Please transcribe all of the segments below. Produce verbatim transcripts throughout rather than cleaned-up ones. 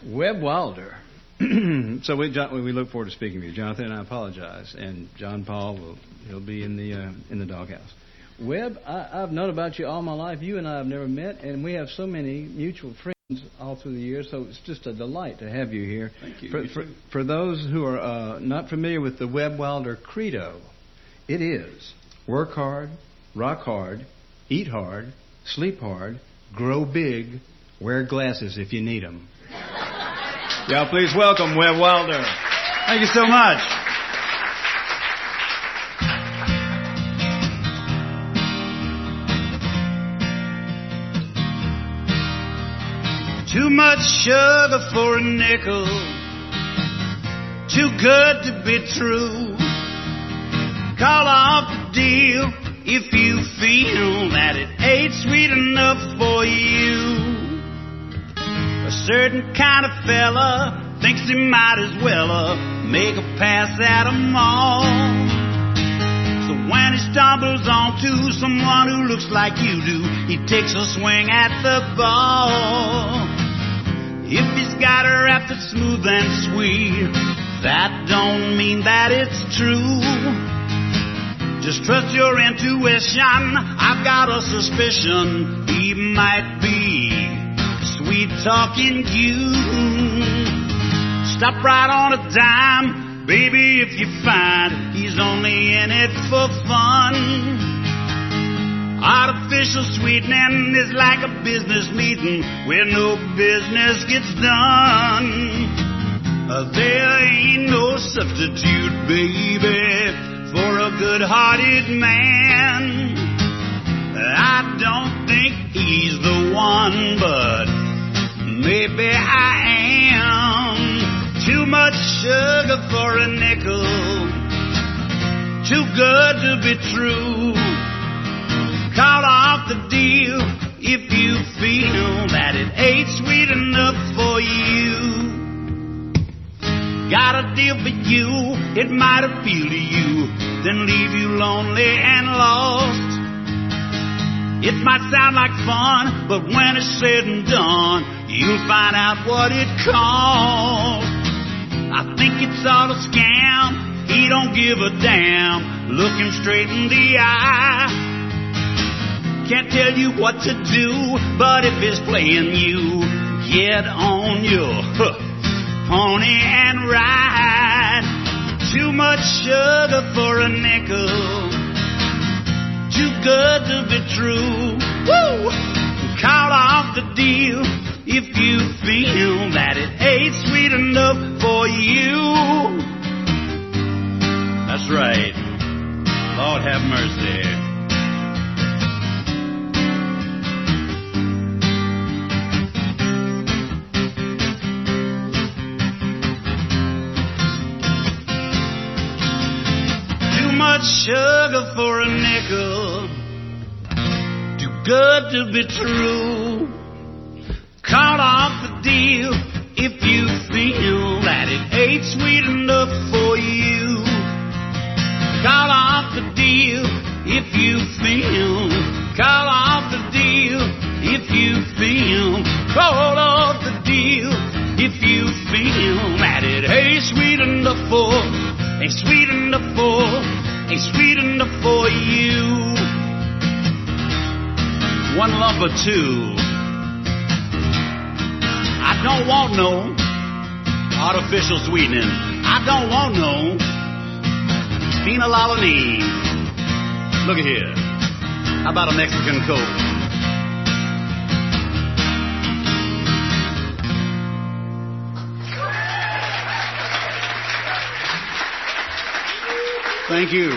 Webb Wilder. So we John, we look forward to speaking with you, Jonathan. And I apologize, and John Paul will he'll be in the uh, in the doghouse. Webb, I, I've known about you all my life. You and I have never met, and we have so many mutual friends all through the years. So it's just a delight to have you here. Thank you. For, for, for those who are uh, not familiar with the Webb Wilder credo, it is work hard, rock hard, eat hard, sleep hard, grow big, wear glasses if you need them. Y'all please welcome Webb Wilder. Thank you so much. Too much sugar for a nickel, too good to be true. Call off the deal if you feel that it ain't sweet enough for you. A certain kind of fella thinks he might as well uh, make a pass at 'em all. So when he stumbles onto someone who looks like you do, he takes a swing at the ball. If he's got her wrapped it smooth and sweet, that don't mean that it's true. Just trust your intuition. I've got a suspicion he might be sweet talking you. Stop right on a dime, baby, if you find he's only in it for fun. Artificial sweetening is like a business meeting where no business gets done. Uh, there ain't no substitute, baby, for a good-hearted man. I don't think he's the one, but maybe I am. Too much sugar for a nickel, too good to be true. Call off the deal if you feel that it ain't sweet enough for you. Got a deal for you, it might appeal to you, then leave you lonely and lost. It might sound like fun, but when it's said and done, you'll find out what it costs. I think it's all a scam, he don't give a damn, look him straight in the eye. Can't tell you what to do, but if he's playing you, get on your huh, pony and ride. Too much sugar for a nickel, too good to be true. Woo! Call off the deal if you feel that it ain't sweet enough for you. That's right. Lord have mercy. Too much sugar for a nickel, too good to be true. Call off the deal if you feel that it ain't sweet enough for you. Call off the deal if you feel. Call off the deal if you feel. Call off the deal if you feel that it ain't sweet enough for, ain't sweet enough for, ain't sweet enough for you. One lump or two. I don't want no artificial sweetening. I don't want no phenylalanine. Look at here. How about a Mexican Coke? Thank you.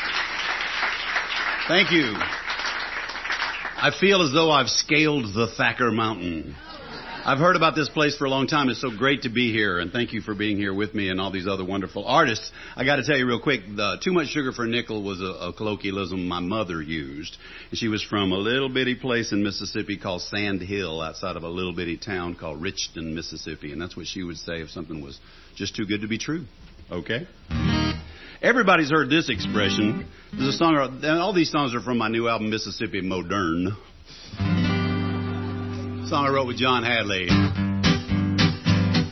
Thank you. I feel as though I've scaled the Thacker Mountain. I've heard about this place for a long time. It's so great to be here, and thank you for being here with me and all these other wonderful artists. I got to tell you real quick, the Too Much Sugar for a Nickel was a, a colloquialism my mother used. And she was from a little bitty place in Mississippi called Sand Hill, outside of a little bitty town called Richton, Mississippi. And that's what she would say if something was just too good to be true. Okay? Everybody's heard this expression. There's a song, all these songs are from my new album, Mississippi Modern. Song I wrote with John Hadley.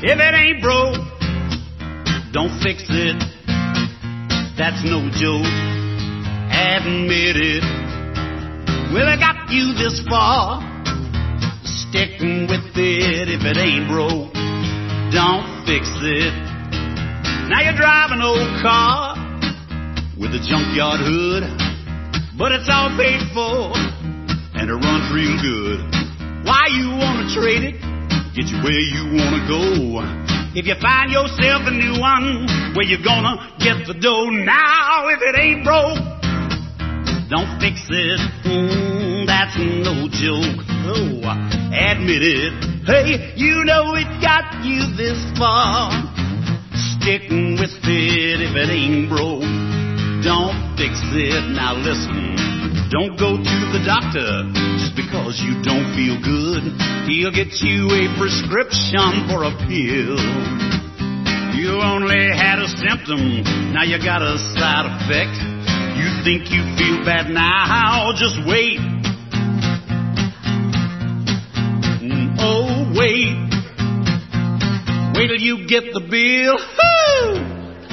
If it ain't broke, don't fix it. That's no joke. Admit it. Well, I got you this far. Sticking with it. If it ain't broke, don't fix it. Now you drive an old car with a junkyard hood, but it's all paid for and it runs real good. Why you wanna trade it? Get you where you wanna go. If you find yourself a new one, where you gonna get the dough? Now if it ain't broke, don't fix it. Mm, that's no joke. Oh, admit it. Hey, you know it got you this far. Sticking with it. If it ain't broke, don't fix it. Now listen, don't go to the doctor just because you don't feel good. He'll get you a prescription for a pill. You only had a symptom, now you got a side effect. You think you feel bad now, just wait. Oh, wait. Wait till you get the bill. Woo!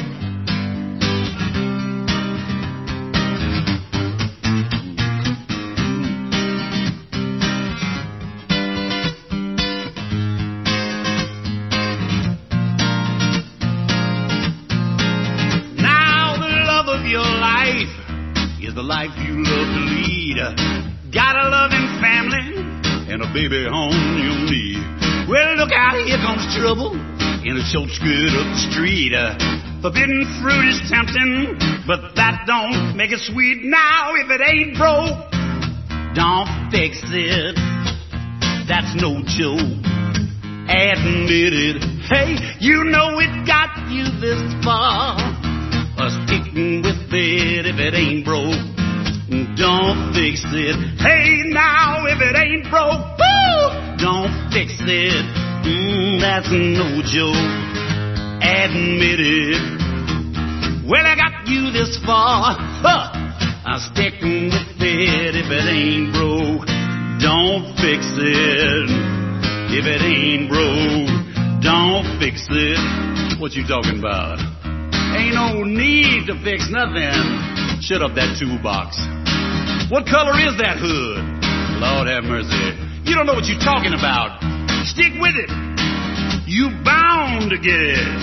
The life you love to lead. Got a loving family and a baby home you'll need. Well, look out, here comes trouble in a short skirt up the street. Uh, forbidden fruit is tempting, but that don't make it sweet. Now, if it ain't broke, don't fix it. That's no joke. Admit it. Hey, you know it got you this far. Uh, sticking with it. If it ain't broke, don't fix it. Hey, now if it ain't broke, woo, don't fix it. Mm, that's no joke. Admit it. Well, I got you this far. Huh. I'm sticking with it. If it ain't broke, don't fix it. If it ain't broke, don't fix it. What you talking about? Ain't no need to fix nothing. Shut up that toolbox. What color is that hood? Lord have mercy. You don't know what you're talking about. Stick with it. You bound to get it.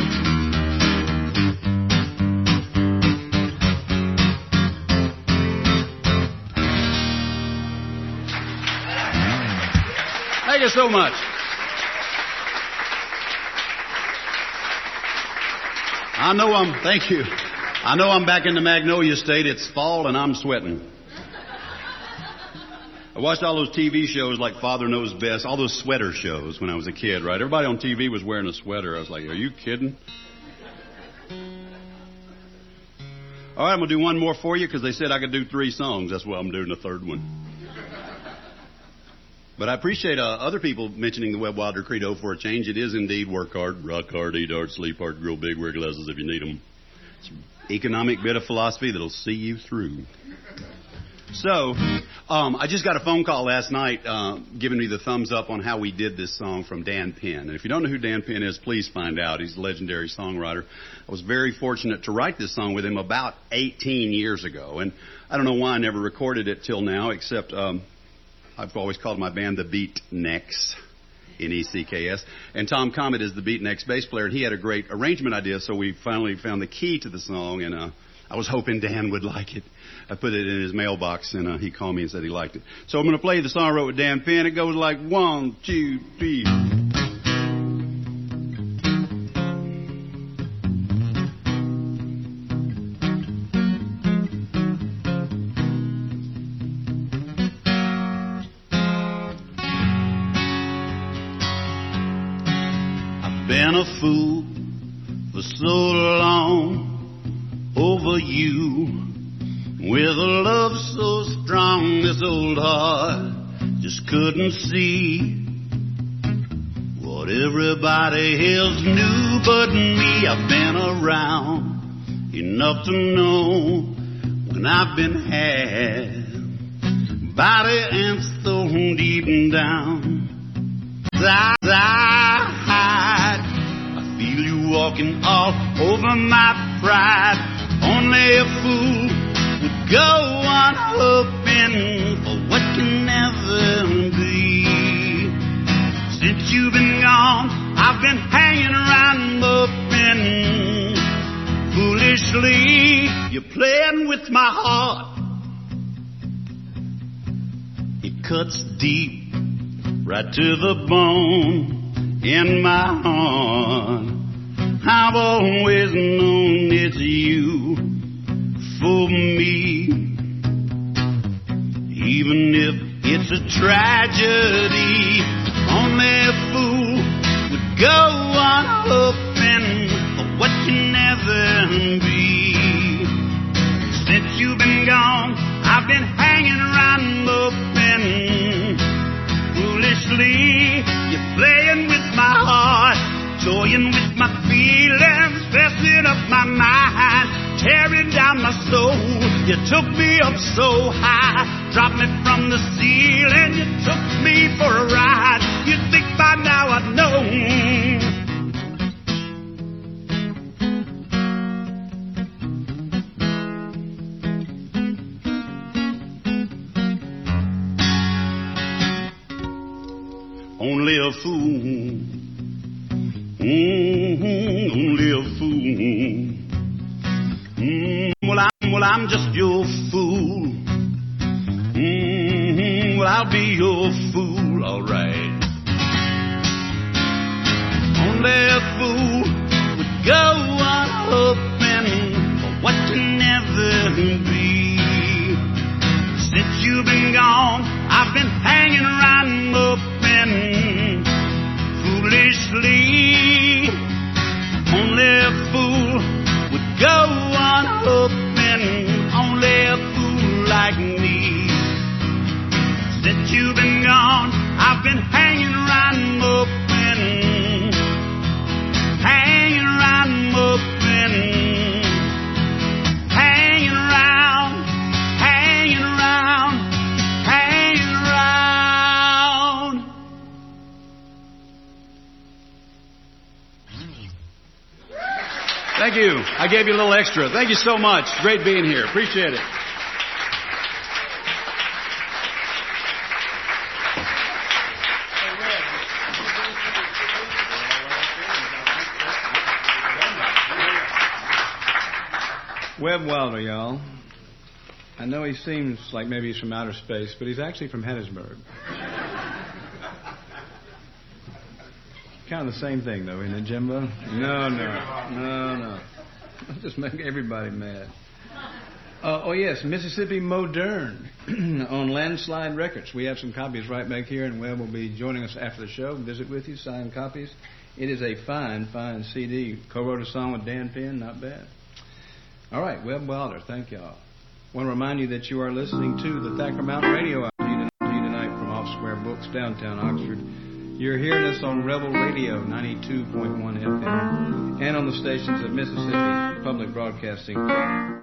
Thank you so much. I know I'm, thank you. I know I'm back in the Magnolia State. It's fall and I'm sweating. I watched all those T V shows like Father Knows Best, all those sweater shows when I was a kid, right? Everybody on T V was wearing a sweater. I was like, are you kidding? All right, I'm going to do one more for you because they said I could do three songs. That's why I'm doing the third one. But I appreciate uh, other people mentioning the Webb Wilder credo for a change. It is indeed work hard, rock hard, eat hard, sleep hard, grow big, wear glasses if you need them. It's an economic bit of philosophy that'll see you through. So, um, I just got a phone call last night uh, giving me the thumbs up on how we did this song from Dan Penn. And if you don't know who Dan Penn is, please find out. He's a legendary songwriter. I was very fortunate to write this song with him about eighteen years ago. And I don't know why I never recorded it till now, except um, I've always called my band the Beatniks, N E C K S. And Tom Comet is the Beatniks bass player, and he had a great arrangement idea, so we finally found the key to the song, and uh, I was hoping Dan would like it. I put it in his mailbox, and uh, he called me and said he liked it. So I'm going to play the song I wrote with Dan Penn. It goes like one, two, three. I've been a fool for so long over you. With a love so strong, this old heart just couldn't see what everybody else knew but me. I've been around enough to know when I've been had, body and soul deep down. I, I walking all over my pride. Only a fool would go on hoping for what can never be. Since you've been gone, I've been hanging around moping. Foolishly, you're playing with my heart. It cuts deep, right to the bone in my heart. I've always known it's you for me. Even if it's a tragedy, only a fool would go on hoping for what can never be. Since you've been gone, I've been hanging around moping. Foolishly, you're playing with my heart, toying with my feelings, messing up my mind, tearing down my soul. You took me up so high, dropped me from the ceiling. You took me for a ride. You'd think by now I'd know. Only a fool, mm-hmm, only a fool. Mm, well, I'm, well, I'm just your fool. Mm-hmm, well, I'll be your fool, all right. Only a fool would go on hoping for what can never be. Since you've been gone, I've been hanging around moping. Foolishly, only a fool would go on hoping. Only a fool like me. Since you've been gone, I've been hanging around moping. Hanging around moping. Hanging around, hanging around, hanging around. Thank you. I gave you a little extra. Thank you so much. Great being here. Appreciate it. Webb Wilder, y'all. I know he seems like maybe he's from outer space, but he's actually from Hattiesburg. Kind of the same thing, though, isn't it, Jimbo? No, no, no, no. Just make everybody mad. Uh, oh, yes, Mississippi Modern on Landslide Records. We have some copies right back here, and Webb will be joining us after the show, visit with you, sign copies. It is a fine, fine C D. Co-wrote a song with Dan Penn, not bad. All right, Webb Wilder, thank y'all. I want to remind you that you are listening to the Thacker Mountain Radio Hour tonight from Off Square Books, downtown Oxford. You're hearing us on Rebel Radio, ninety-two point one F M, and on the stations of Mississippi Public Broadcasting.